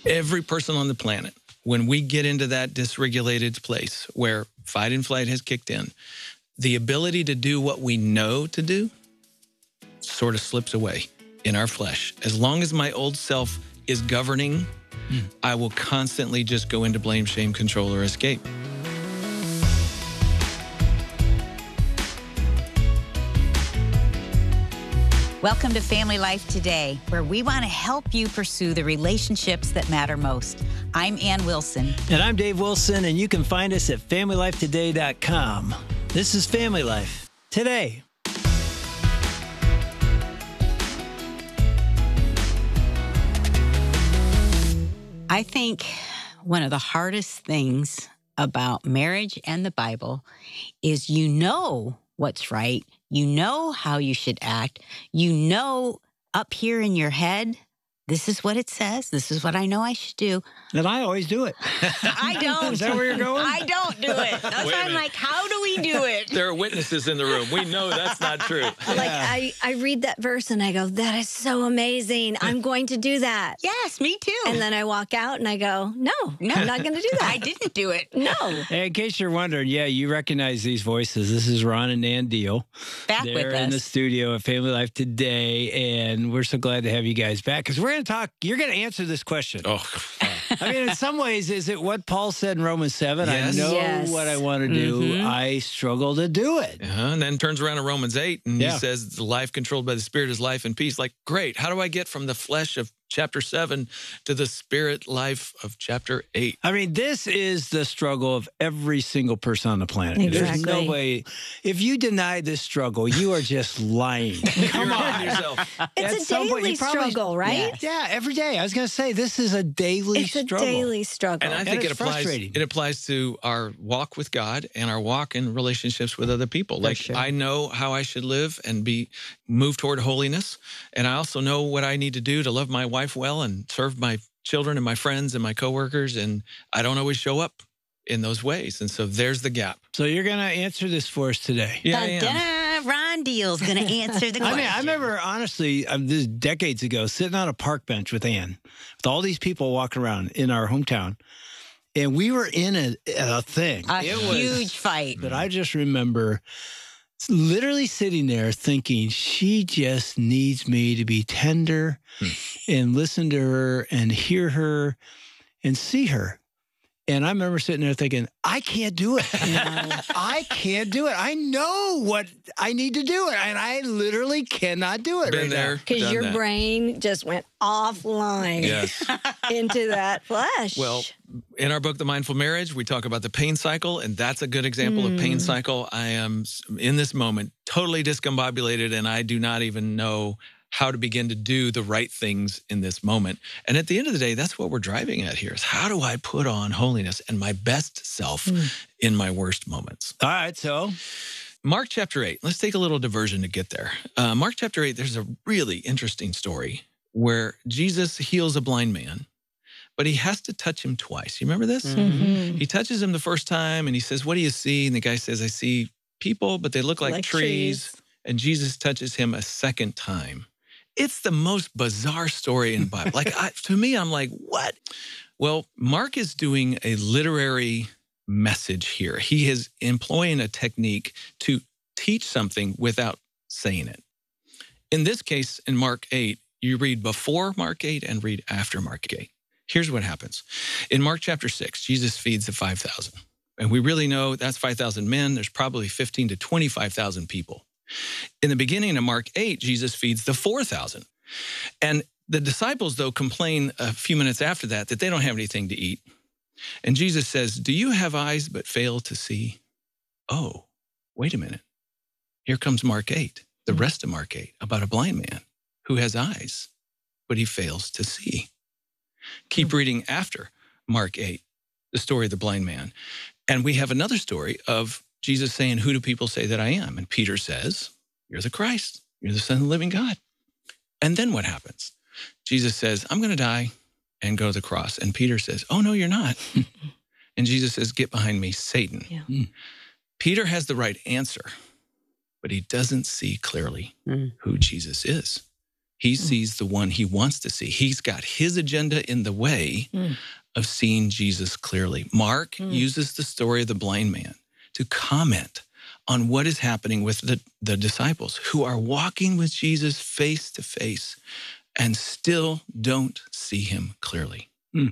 Every person on the planet, when we get into that dysregulated place where fight and flight has kicked in, the ability to do what we know to do sort of slips away in our flesh. As long as my old self is governing, I will constantly just go into blame, shame, control, or escape. Welcome to Family Life Today, where we want to help you pursue the relationships that matter most. I'm Ann Wilson. And I'm Dave Wilson, and you can find us at FamilyLifeToday.com. This is Family Life Today. I think one of the hardest things about marriage and the Bible is you know what's right. You know how you should act. You know up here in your head, this is what it says. This is what I know I should do. And I always do it. I don't. Is that where you're going? I don't do it. That's why I'm like, how do we do it? There are witnesses in the room. We know that's not true. Like, I read that verse and I go, that is so amazing. I'm going to do that. Yes, me too. And then I walk out and I go, no, I'm not going to do that. I didn't do it. No. Hey, in case you're wondering, yeah, you recognize these voices. This is Ron and Ann Deal. Back They're with us. in the studio at Family Life Today, and we're so glad to have you guys back because we're going to talk. You're going to answer this question. Oh, I mean, in some ways, is it what Paul said in Romans 7? Yes. I know Yes. what I want to do. I struggle to do it. and then turns around to Romans 8 and Yeah. he says, the life controlled by the Spirit is life and peace. Like, great. How do I get from the flesh of chapter 7 to the spirit life of chapter 8? I mean, this is the struggle of every single person on the planet. There's no Exactly. way. If you deny this struggle, you are just lying. Come on. yourself. At It's a some point, daily you probably- struggle, right? Yeah, every day. I was going to say, this is a daily It's a struggle. daily struggle. And I think it's it applies. frustrating. It applies to our walk with God and our walk in relationships with other people. Like, sure. I know how I should live and move toward holiness, and I also know what I need to do to love my wife well and serve my children and my friends and my coworkers. And I don't always show up in those ways, and so there's the gap. So you're going to answer this for us today. Yeah, I am. Dun-dun, Ron Deal's going to answer the I question. mean, I remember, honestly, this is decades ago, sitting on a park bench with Ann, with all these people walking around in our hometown, and we were in a thing. A It was- huge fight. But I just remember literally sitting there thinking, she just needs me to be tender and listen to her and hear her and see her. And I remember sitting there thinking, I can't do it. I can't do it. I know what I need to do, and I literally cannot do it Been right there. now. Because done your that. brain just went offline Yes. into that flesh. Well, in our book, The Mindful Marriage, we talk about the pain cycle, and that's a good example of pain cycle. I am, in this moment, totally discombobulated, and I do not even know how to begin to do the right things in this moment. And at the end of the day, that's what we're driving at here is how do I put on holiness and my best self in my worst moments? All right, so Mark chapter 8, let's take a little diversion to get there. Mark chapter 8, there's a really interesting story where Jesus heals a blind man, but he has to touch him twice. You remember this? He touches him the first time and he says, what do you see? And the guy says, I see people, but they look like trees. And Jesus touches him a second time. It's the most bizarre story in the Bible. Like, to me, I'm like, what? Well, Mark is doing a literary message here. He is employing a technique to teach something without saying it. In this case, in Mark 8, you read before Mark 8 and read after Mark 8. Here's what happens. In Mark chapter 6, Jesus feeds the 5,000. And we really know that's 5,000 men. There's probably 15 to 25,000 people. In the beginning of Mark 8, Jesus feeds the 4,000. And the disciples, though, complain a few minutes after that they don't have anything to eat. And Jesus says, do you have eyes but fail to see? Oh, wait a minute. Here comes Mark 8, the rest of Mark 8, about a blind man who has eyes, but he fails to see. Keep reading after Mark 8, the story of the blind man. And we have another story of Jesus saying, who do people say that I am? And Peter says, you're the Christ. You're the Son of the living God. And then what happens? Jesus says, I'm going to die and go to the cross. And Peter says, oh, no, you're not. And Jesus says, get behind me, Satan. Yeah. Peter has the right answer, but he doesn't see clearly who Jesus is. He sees the one he wants to see. He's got his agenda in the way of seeing Jesus clearly. Mark uses the story of the blind man to comment on what is happening with the disciples who are walking with Jesus face to face and still don't see him clearly.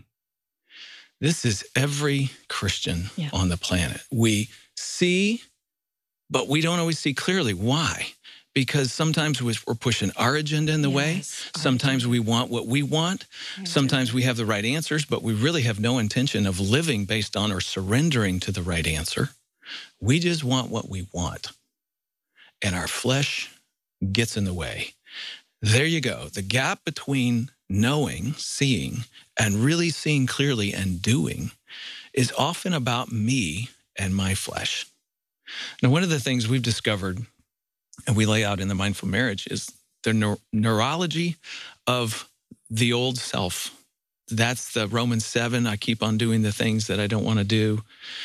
This is every Christian on the planet. We see, but we don't always see clearly. Why? Because sometimes we're pushing our agenda in the way. Sometimes we want what we want. Sometimes we have the right answers, but we really have no intention of living based on or surrendering to the right answer. We just want what we want. And our flesh gets in the way. There you go. The gap between knowing, seeing, and really seeing clearly and doing is often about me and my flesh. Now, one of the things we've discovered and we lay out in the Mindful Marriage is the neurology of the old self. That's the Romans 7. I keep on doing the things that I don't want to do.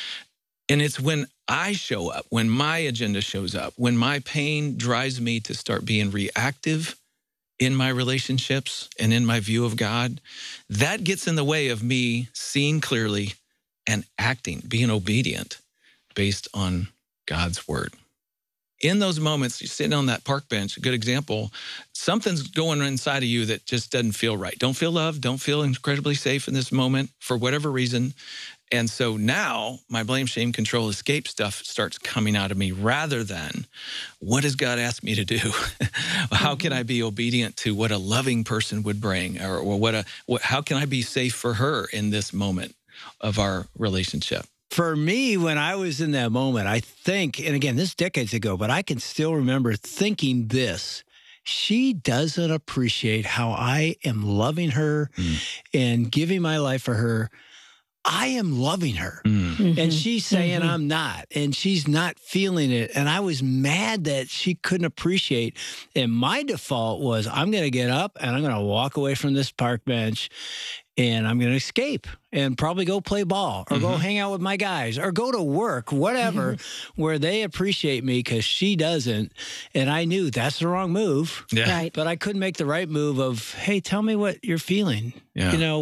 And it's when I show up, when my agenda shows up, when my pain drives me to start being reactive in my relationships and in my view of God, that gets in the way of me seeing clearly and acting, being obedient based on God's word. In those moments, you're sitting on that park bench, a good example, something's going inside of you that just doesn't feel right. Don't feel loved, don't feel incredibly safe in this moment for whatever reason. And so now my blame, shame, control, escape stuff starts coming out of me rather than what does God ask me to do? How can I be obedient to what a loving person would bring? Or how can I be safe for her in this moment of our relationship? For me, when I was in that moment, I think, and again, this is decades ago, but I can still remember thinking this. She doesn't appreciate how I am loving her and giving my life for her. I am loving her. And she's saying I'm not. And she's not feeling it. And I was mad that she couldn't appreciate. And my default was, I'm going to get up and I'm going to walk away from this park bench and I'm going to escape and probably go play ball or go hang out with my guys or go to work, whatever, where they appreciate me because she doesn't. And I knew that's the wrong move. Yeah. Right. But I couldn't make the right move of, hey, tell me what you're feeling. Yeah. You know,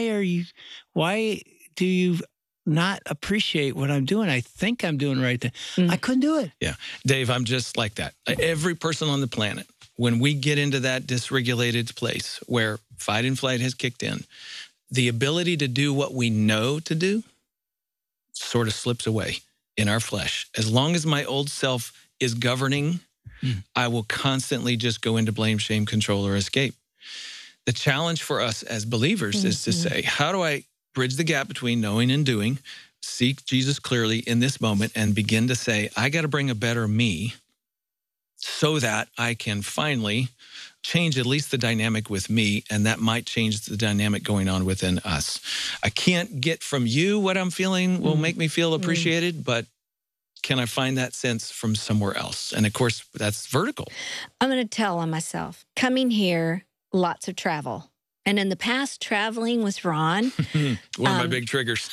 why do you not appreciate what I'm doing? I think I'm doing the right thing. I couldn't do it. Yeah. Dave, I'm just like that. Every person on the planet, when we get into that dysregulated place where fight and flight has kicked in, the ability to do what we know to do sort of slips away in our flesh. As long as my old self is governing, I will constantly just go into blame, shame, control, or escape. The challenge for us as believers is to say, how do I bridge the gap between knowing and doing, seek Jesus clearly in this moment, and begin to say, I got to bring a better me so that I can finally change at least the dynamic with me, and that might change the dynamic going on within us. I can't get from you what I'm feeling will make me feel appreciated, but can I find that sense from somewhere else? And of course, that's vertical. I'm going to tell on myself. Coming here, lots of travel. And in the past, traveling with Ron. One of my big triggers.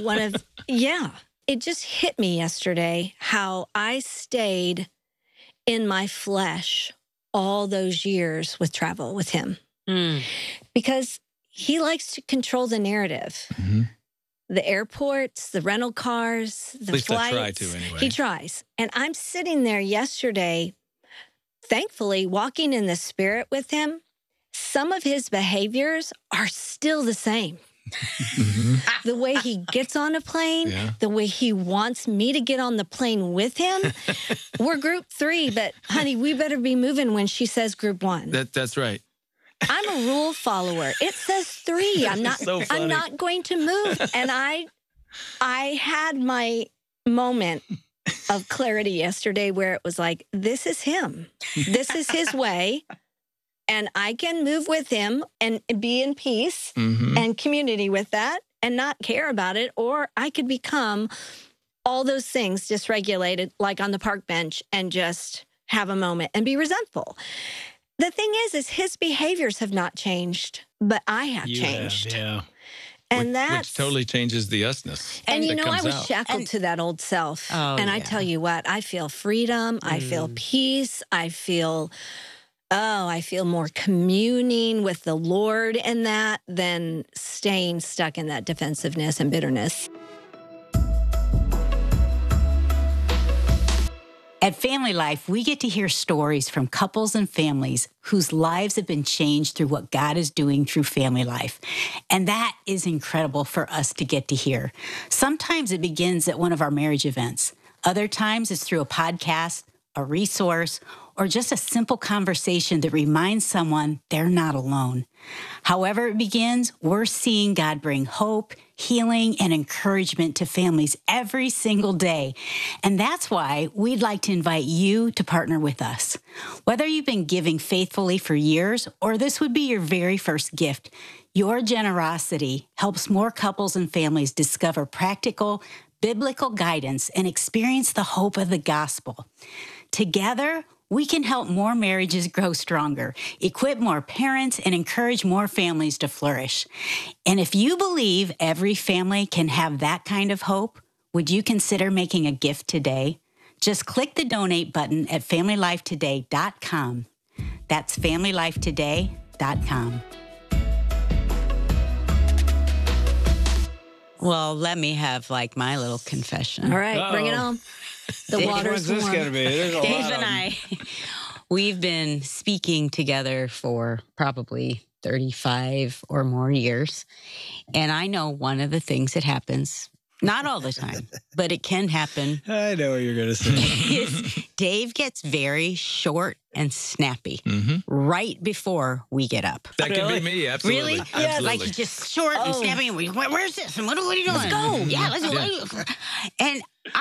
It just hit me yesterday how I stayed in my flesh all those years with travel with him. Because he likes to control the narrative. The airports, the rental cars, the flights. At least I try to anyway. He tries. And I'm sitting there yesterday, thankfully, walking in the Spirit with him. Some of his behaviors are still the same. The way he gets on a plane, the way he wants me to get on the plane with him. We're group 3, but honey, we better be moving when she says group 1. That's right. I'm a rule follower. It says 3. I'm not going to move. And I had my moment of clarity yesterday where it was like, this is him. This is his way. And I can move with him and be in peace and community with that and not care about it. Or I could become all those things dysregulated, like on the park bench, and just have a moment and be resentful. The thing is his behaviors have not changed, but I have changed. And which totally changes the usness. And you know, I was shackled to that old self. And I tell you what, I feel freedom. I feel peace. I feel Oh, I feel more communing with the Lord in that than staying stuck in that defensiveness and bitterness. At Family Life, we get to hear stories from couples and families whose lives have been changed through what God is doing through Family Life. And that is incredible for us to get to hear. Sometimes it begins at one of our marriage events. Other times it's through a podcast, a resource, or just a simple conversation that reminds someone they're not alone. However it begins, we're seeing God bring hope, healing, and encouragement to families every single day. And that's why we'd like to invite you to partner with us. Whether you've been giving faithfully for years or this would be your very first gift, your generosity helps more couples and families discover practical, biblical guidance and experience the hope of the gospel. Together, we can help more marriages grow stronger, equip more parents, and encourage more families to flourish. And if you believe every family can have that kind of hope, would you consider making a gift today? Just click the donate button at FamilyLifeToday.com. That's FamilyLifeToday.com. Well, let me have like my little confession. All right, bring it on. The water's warm. Gonna be? Dave and I, we've been speaking together for probably 35 or more years. And I know one of the things that happens, not all the time, but it can happen. I know what you're going to say. Is Dave gets very short and snappy right before we get up. That could be me, absolutely. Really? Absolutely. Like he's just short and snappy. And where's this? And what are you doing? Let's go. Yeah, let's go. And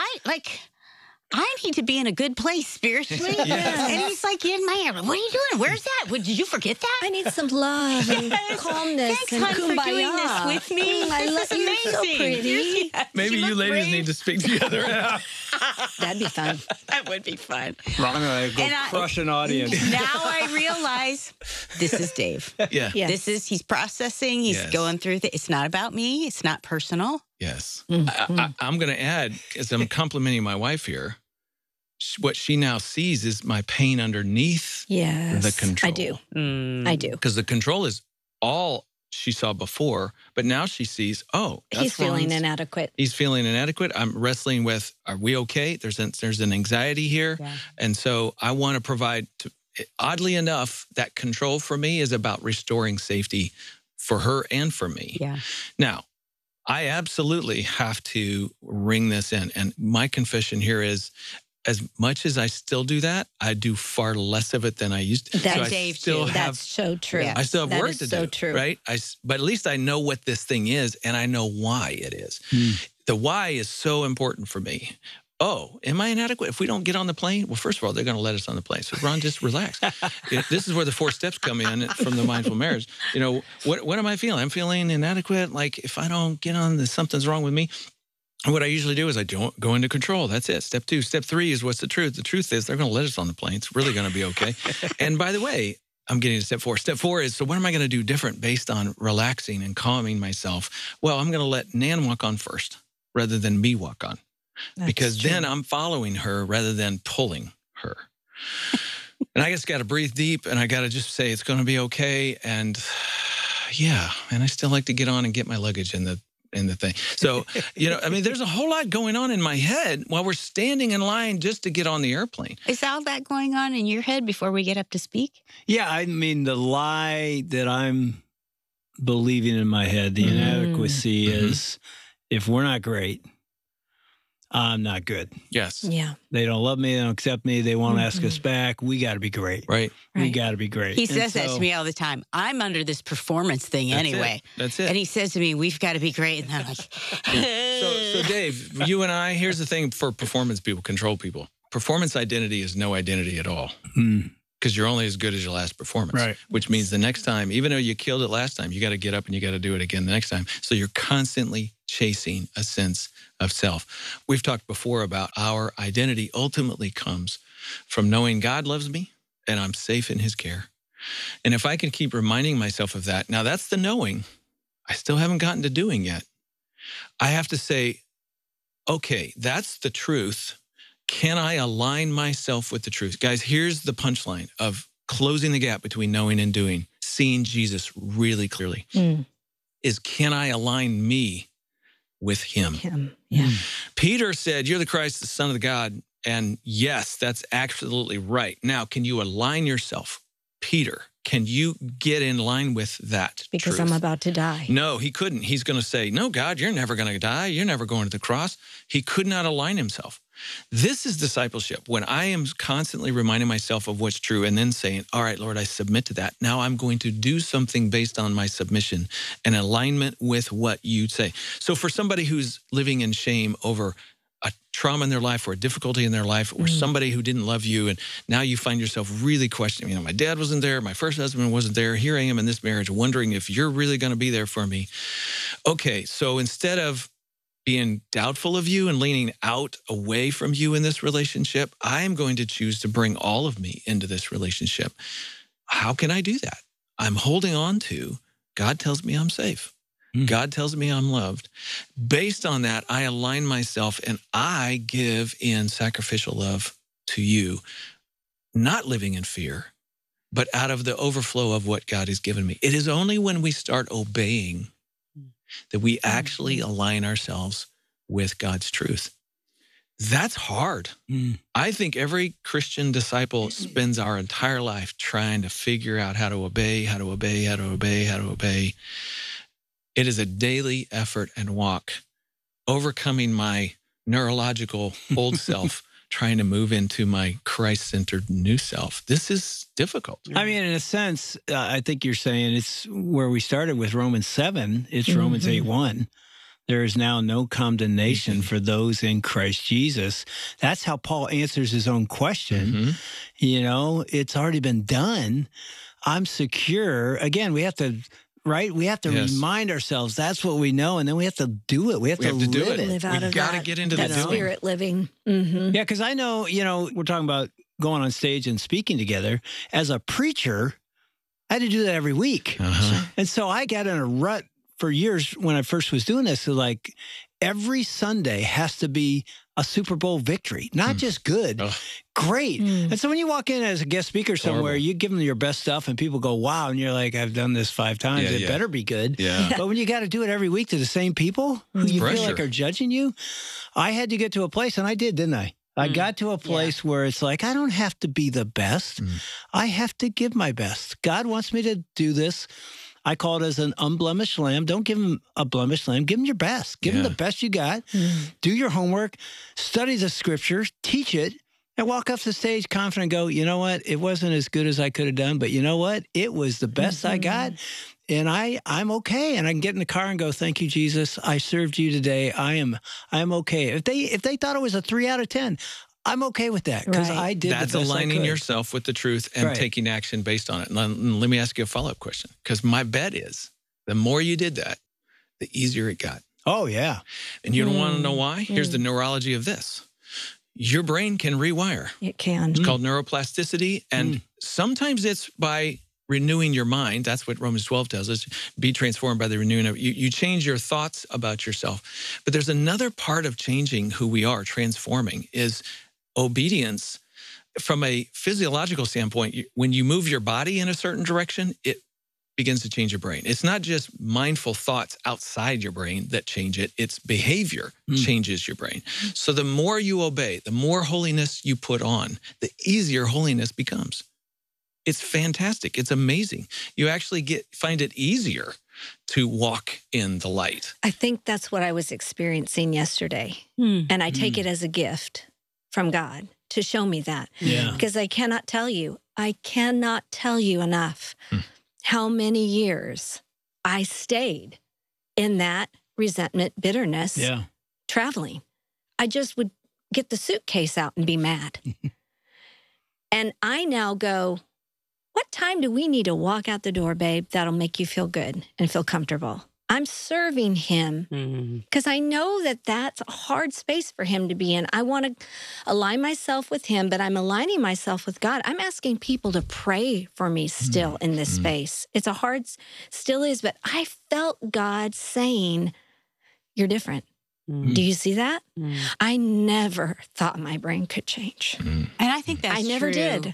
I need to be in a good place spiritually. Yes. And he's like, in my ear, what are you doing? Where's that? Did you forget that? I need some love and calmness. Thanks, and hon, kumbaya. for doing this with me. I love you. So pretty. Maybe you ladies need to speak together. That'd be fun. That would be fun. I'm going to go crush an audience. Now I realize this is Dave. Yeah. Yes. He's processing. He's going through it's not about me. It's not personal. Yes. I'm going to add, as I'm complimenting my wife here, what she now sees is my pain underneath the control. I do. I do. Because the control is all she saw before, but now she sees, he's feeling inadequate. He's feeling inadequate. I'm wrestling with, are we okay? There's an anxiety here. Yeah. And so I want to provide, oddly enough, that control for me is about restoring safety for her and for me. Yeah. Now, I absolutely have to ring this in. And my confession here is, as much as I still do that, I do far less of it than I used to. That's Dave too. That's so true. Yeah. I still have work to do. So true. Right? But at least I know what this thing is, and I know why it is. The why is so important for me. Oh, am I inadequate? If we don't get on the plane, well, first of all, they're going to let us on the plane. So, Ron, just relax. This is where the 4 steps come in from the mindful marriage. What am I feeling? I'm feeling inadequate. Like if I don't get on, something's wrong with me. And what I usually do is I don't go into control. That's it. Step 2. Step 3 is what's the truth. The truth is they're going to let us on the plane. It's really going to be okay. And by the way, I'm getting to step 4. Step 4 is, so what am I going to do different based on relaxing and calming myself? Well, I'm going to let Nan walk on first rather than me walk on. Because then I'm following her rather than pulling her. And I just got to breathe deep and I got to just say it's going to be okay. And and I still like to get on and get my luggage in the thing. So, there's a whole lot going on in my head while we're standing in line just to get on the airplane. Is all that going on in your head before we get up to speak? Yeah, I mean, the lie that I'm believing in my head, the inadequacy is, if we're not great, I'm not good. Yes. Yeah. They don't love me. They don't accept me. They won't ask us back. We got to be great. Right. We got to be great. He says that to me all the time. I'm under this performance thing anyway. That's it. And he says to me, we've got to be great. And I'm like, So Dave, you and I, here's the thing for performance people, control people. Performance identity is no identity at all. Because you're only as good as your last performance. Right. Which means the next time, even though you killed it last time, you got to get up and you got to do it again the next time. So you're constantly chasing a sense of self. We've talked before about our identity ultimately comes from knowing God loves me and I'm safe in his care. And if I can keep reminding myself of that, now that's the knowing. I still haven't gotten to doing yet. I have to say, okay, that's the truth. Can I align myself with the truth? Guys, here's the punchline of closing the gap between knowing and doing, seeing Jesus really clearly, is can I align me with him? Yeah. Peter said, you're the Christ, the Son of God. And yes, that's absolutely right. Now, can you align yourself? Peter, can you get in line with that Because truth? I'm about to die. No, he couldn't. He's going to say, no, God, you're never going to die. You're never going to the cross. He could not align himself. This is discipleship. When I am constantly reminding myself of what's true and then saying, all right, Lord, I submit to that. Now I'm going to do something based on my submission and alignment with what you say. So for somebody who's living in shame over a trauma in their life or a difficulty in their life or somebody who didn't love you, and now you find yourself really questioning, my dad wasn't there, my first husband wasn't there, here I am in this marriage wondering if you're really going to be there for me. Okay, so instead of being doubtful of you and leaning out away from you in this relationship, I am going to choose to bring all of me into this relationship. How can I do that? I'm holding on to, God tells me I'm safe. God tells me I'm loved. Based on that, I align myself and I give in sacrificial love to you, not living in fear, but out of the overflow of what God has given me. It is only when we start obeying that we actually align ourselves with God's truth. That's hard. I think every Christian disciple spends our entire life trying to figure out how to obey, how to obey, how to obey, how to obey. It is a daily effort and walk, overcoming my neurological old self, trying to move into my Christ-centered new self. This is difficult. I mean, in a sense, I think you're saying it's where we started with Romans 7. It's Romans 8:1. There is now no condemnation for those in Christ Jesus. That's how Paul answers his own question. You know, it's already been done. I'm secure. Again, we have to... Right? We have to remind ourselves that's what we know, and then we have to do it. We have to live it. Live out We've of got to that, get into that the doing. spirit living. Yeah, because I know, we're talking about going on stage and speaking together. As a preacher, I had to do that every week. And so I got in a rut for years when I first was doing this. So like every Sunday has to be a Super Bowl victory, not just good, great. And so when you walk in as a guest speaker somewhere, you give them your best stuff and people go, wow. And you're like, I've done this 5 times. It better be good. But when you got to do it every week to the same people who you feel like are judging you, I had to get to a place, and I did, didn't I? I got to a place where it's like, I don't have to be the best. I have to give my best. God wants me to do this. I call it as an unblemished lamb. Don't give him a blemished lamb. Give him your best. Give him the best you got. Do your homework. Study the scriptures. Teach it. And walk off the stage confident and go, you know what? It wasn't as good as I could have done, but you know what? It was the best I got. And I'm okay. And I can get in the car and go, thank you, Jesus. I served you today. I am okay. If they thought it was a 3 out of 10, I'm okay with that because I did the best I could. That's aligning yourself with the truth and taking action based on it. And let me ask you a follow-up question, because my bet is the more you did that, the easier it got. Oh, yeah. And you don't want to know why? Here's the neurology of this. Your brain can rewire. It can. It's called neuroplasticity. And sometimes it's by renewing your mind. That's what Romans 12 tells us. Be transformed by the renewing of you change your thoughts about yourself. But there's another part of changing who we are, transforming, is obedience. From a physiological standpoint, when you move your body in a certain direction, it begins to change your brain. It's not just mindful thoughts outside your brain that change it. It's behavior changes your brain. So the more you obey, the more holiness you put on, the easier holiness becomes. It's fantastic. It's amazing. You actually find it easier to walk in the light. I think that's what I was experiencing yesterday. And I take it as a gift from God to show me that. Because I cannot tell you enough how many years I stayed in that resentment, bitterness, traveling. I just would get the suitcase out and be mad. And I now go, what time do we need to walk out the door, babe? That'll make you feel good and feel comfortable. I'm serving him because I know that that's a hard space for him to be in. I want to align myself with him, but I'm aligning myself with God. I'm asking people to pray for me still in this space. It's a hard, still is, but I felt God saying, you're different. Do you see that? I never thought my brain could change. And I think that's I never true. did.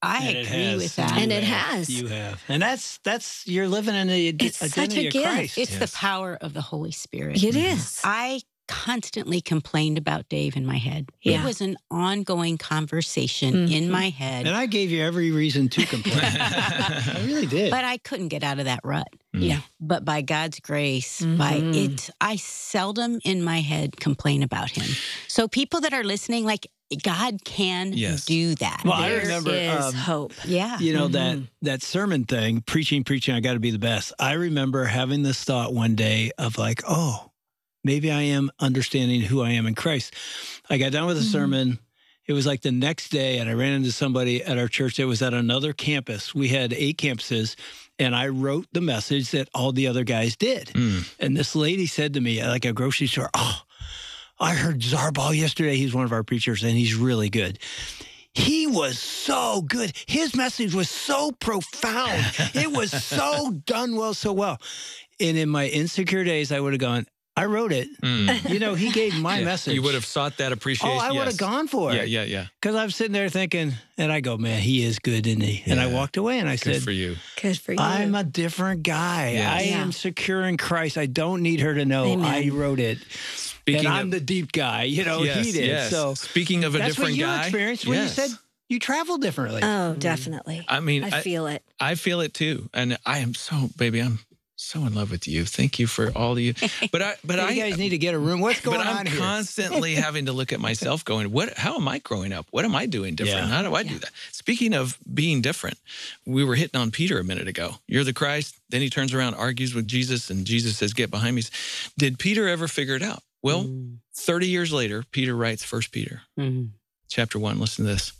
I And it agree has. with that. And it has. You have. And that's you're living in the It's such a identity of gift. Christ. It's the power of the Holy Spirit. It is. I constantly complained about Dave in my head. It Yeah. was an ongoing conversation in my head. And I gave you every reason to complain. I really did. But I couldn't get out of that rut. Yeah. But by God's grace, by it, I seldom in my head complain about him. So people that are listening, like God can do that. Well, I There remember, is hope. Yeah. you know, that sermon thing, preaching, I got to be the best. I remember having this thought one day of like, oh, maybe I am understanding who I am in Christ. I got done with the sermon. It was like the next day, and I ran into somebody at our church that was at another campus. We had 8 campuses, and I wrote the message that all the other guys did. And this lady said to me, like a grocery store, oh, I heard Zarbal yesterday. He's one of our preachers, and he's really good. He was so good. His message was so profound. It was so done well, so well. And in my insecure days, I would have gone, I wrote it. You know, he gave my message. You would have sought that appreciation. Oh, I would have gone for it. Yeah. Because I'm sitting there thinking, and I go, man, he is good, isn't he? And I walked away and I Good said, for you. Good for you. I'm a different guy. Yes. I am secure in Christ. I don't need her to know Amen. I wrote it. Speaking and I'm of, the deep guy. You know, yes, he did. yes. So Speaking of a that's different what you guy. experienced when you said you travel differently. Oh, definitely. I mean, I feel it. I feel it too. And I am so, baby, I'm so in love with you. Thank you for all you. But you guys need to get a room. What's going on I'm here? constantly having to look at myself going, how am I growing up? What am I doing different? Yeah. How do I do that? Speaking of being different, we were hitting on Peter a minute ago. You're the Christ. Then he turns around, argues with Jesus, and Jesus says, get behind me. Did Peter ever figure it out? Well, 30 years later, Peter writes 1 Peter chapter 1. Listen to this.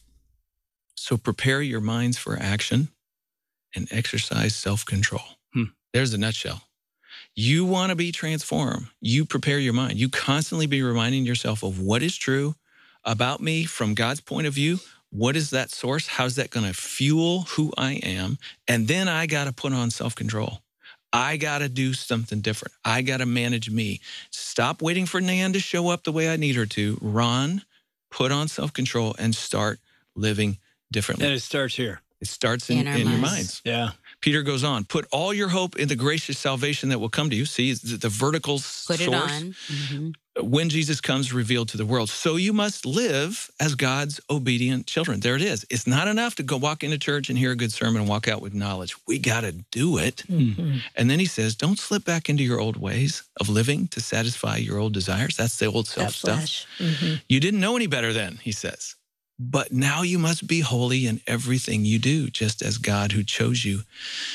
So prepare your minds for action and exercise self-control. There's the nutshell. You want to be transformed. You prepare your mind. You constantly be reminding yourself of what is true about me from God's point of view. What is that source? How's that going to fuel who I am? And then I got to put on self-control. I got to do something different. I got to manage me. Stop waiting for Nan to show up the way I need her to. Run, put on self-control, and start living differently. And it starts here. It starts in your minds. Yeah. Peter goes on, put all your hope in the gracious salvation that will come to you. See, the vertical Put source. it on. When Jesus comes revealed to the world. So you must live as God's obedient children. There it is. It's not enough to go walk into church and hear a good sermon and walk out with knowledge. We got to do it. And then he says, don't slip back into your old ways of living to satisfy your old desires. That's the old self stuff. You didn't know any better then, he says. But now you must be holy in everything you do, just as God who chose you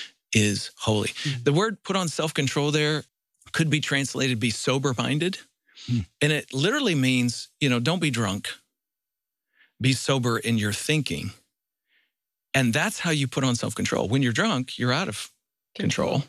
is holy. The word put on self-control there could be translated be sober-minded. And it literally means, don't be drunk. Be sober in your thinking. And that's how you put on self-control. When you're drunk, you're out of control.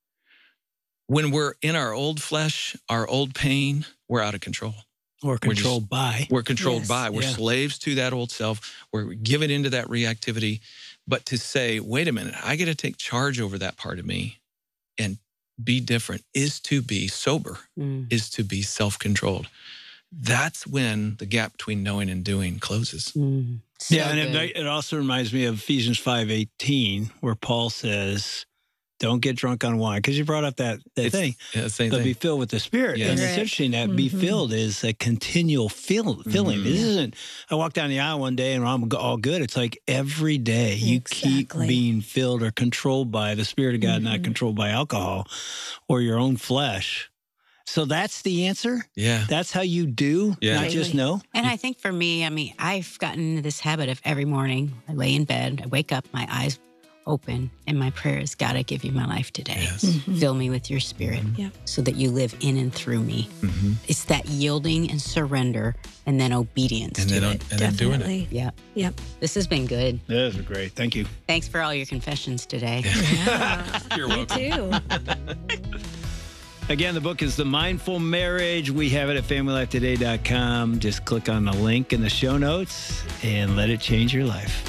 When we're in our old flesh, our old pain, we're out of control. Or controlled by. We're controlled by. We're slaves to that old self. We're given into that reactivity. But to say, wait a minute, I got to take charge over that part of me and be different is to be sober, is to be self-controlled. That's when the gap between knowing and doing closes. And it also reminds me of Ephesians 5:18, where Paul says, don't get drunk on wine. Because you brought up that thing. Yeah, same but thing. be filled with the Spirit. Yes. And it's interesting that be filled is a continual filling. This isn't, I walked down the aisle one day and I'm all good. It's like every day you keep being filled or controlled by the Spirit of God, not controlled by alcohol or your own flesh. So that's the answer? Yeah. That's how you do, not just know? And I think for me, I've gotten into this habit of every morning, I lay in bed, I wake up, my eyes open, and my prayer is, God, I give you my life today. Yes. Fill me with your Spirit so that you live in and through me. It's that yielding and surrender and then obedience to it. And then doing it. Yep. This has been good. This is great. Thank you. Thanks for all your confessions today. You're welcome. Me too. Again, the book is The Mindful Marriage. We have it at FamilyLifeToday.com. Just click on the link in the show notes and let it change your life.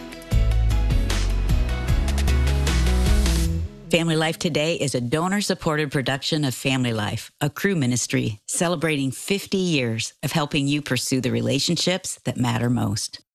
Family Life Today is a donor-supported production of Family Life, a Cru ministry celebrating 50 years of helping you pursue the relationships that matter most.